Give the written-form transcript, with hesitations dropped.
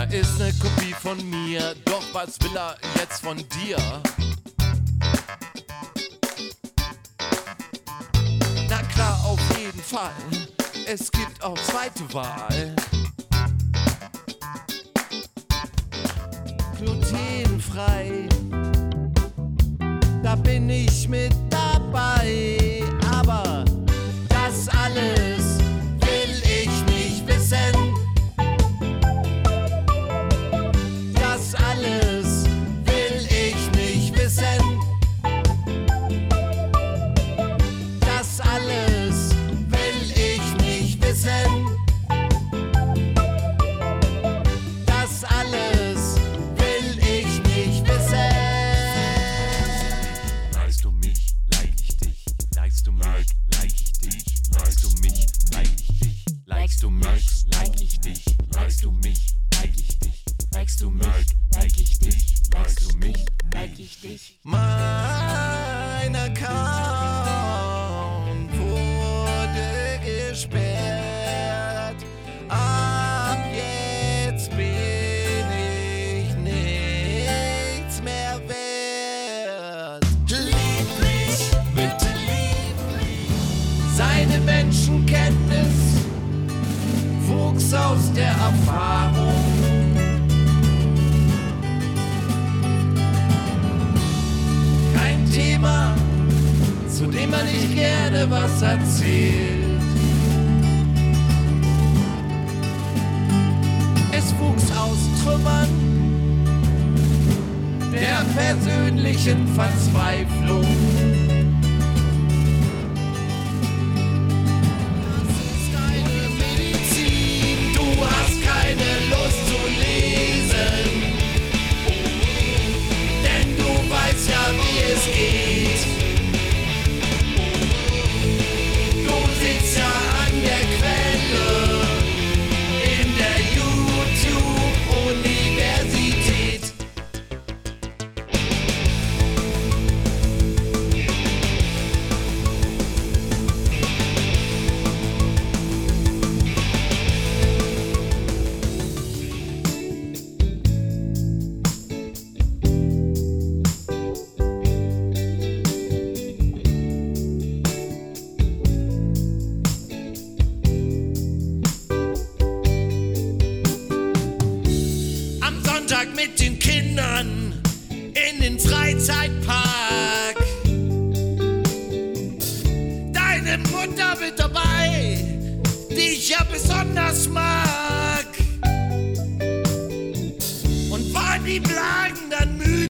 Er ist ne Kopie von mir, doch was will er jetzt von dir? Na klar, auf jeden Fall, es gibt auch zweite Wahl. Glutenfrei, da bin ich mit dabei, aber das alles will ich nicht wissen. Das alles will ich nicht wissen. Das alles will ich nicht wissen. Das alles will ich nicht wissen. Likest du mich, like ich dich. Likest du mich, like ich dich. Likest du mich, like ich dich. Likest du mich, like ich dich. Likest du mich, like ich dich. Likest du mich, like ich dich. Likest du mich, like ich dich. Mein Account wurde gesperrt. Ab jetzt bin ich nichts mehr wert. Lieb mich, bitte lieb mich. Seine Menschenkenntnis wuchs aus der Erfahrung. Kein Thema, zu dem man nicht gerne was erzählt. Es wuchs aus Trümmern der persönlichen Verzweiflung. Das ist deine Medizin, du hast keine Lust zu lesen, denn du weißt ja, wie es geht. Du sitzt ja an der Quelle in der YouTube-Universität. Am Sonntag mit den Kindern in den Freizeitpark. Deine Mutter mit dabei, die ich ja besonders mag.